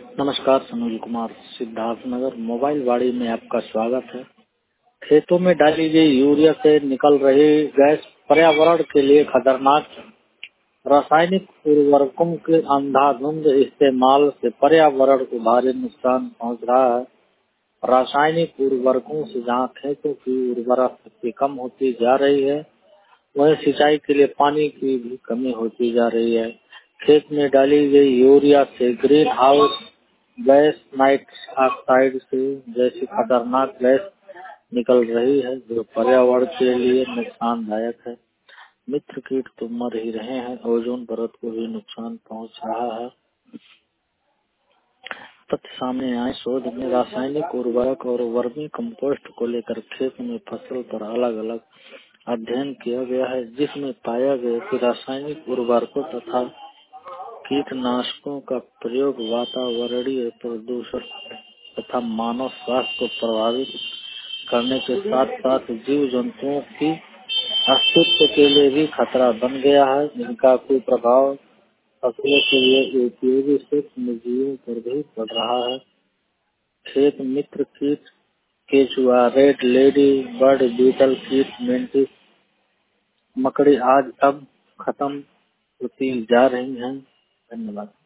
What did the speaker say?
नमस्कार, सुनील कुमार, सिद्धार्थनगर मोबाइल वाड़ी में आपका स्वागत है। खेतों में डाली गई यूरिया से निकल रही गैस पर्यावरण के लिए खतरनाक। रासायनिक उर्वरकों के अंधाधुंध इस्तेमाल से पर्यावरण को भारी नुकसान पहुंच रहा है। रासायनिक उर्वरकों से जहां खेतों की उर्वरा शक्ति कम होती जा रही है, वहीं सिंचाई के लिए पानी की भी कमी होती जा रही है। खेत में डाली गई यूरिया से greenhouse gas nitrous oxide से जैसी खतरनाक गैस निकल रही है, जो पर्यावरण के लिए नुकसानदायक है। मित्र कीट तो मर ही रहे हैं, ओजोन परत को भी नुकसान पहुंच रहा है। तथ्य सामने आए शोध में रासायनिक उर्वरक और वर्मी कंपोस्ट को लेकर खेत में फसल पर अलग अलग अध्ययन किया गया है, जिसमें पाया गया कि रासायनिक उर्वरकों तथा कीटनाशकों का प्रयोग वातावरणीय प्रदूषण तथा मानव स्वास्थ्य को प्रभावित करने के साथ साथ जीव जंतुओं की अस्तित्व के लिए भी खतरा बन गया है। इनका कुप्रभाव फसलों के लिए उपयोगी सूक्ष्म जीवों पर भी पड़ रहा है। खेत मित्र कीट, केचुआ, रेड लेडी बर्ड बीटल कीट, मेंटिस मकड़ी आज अब खत्म होती जा रही हैं। धन्यवाद।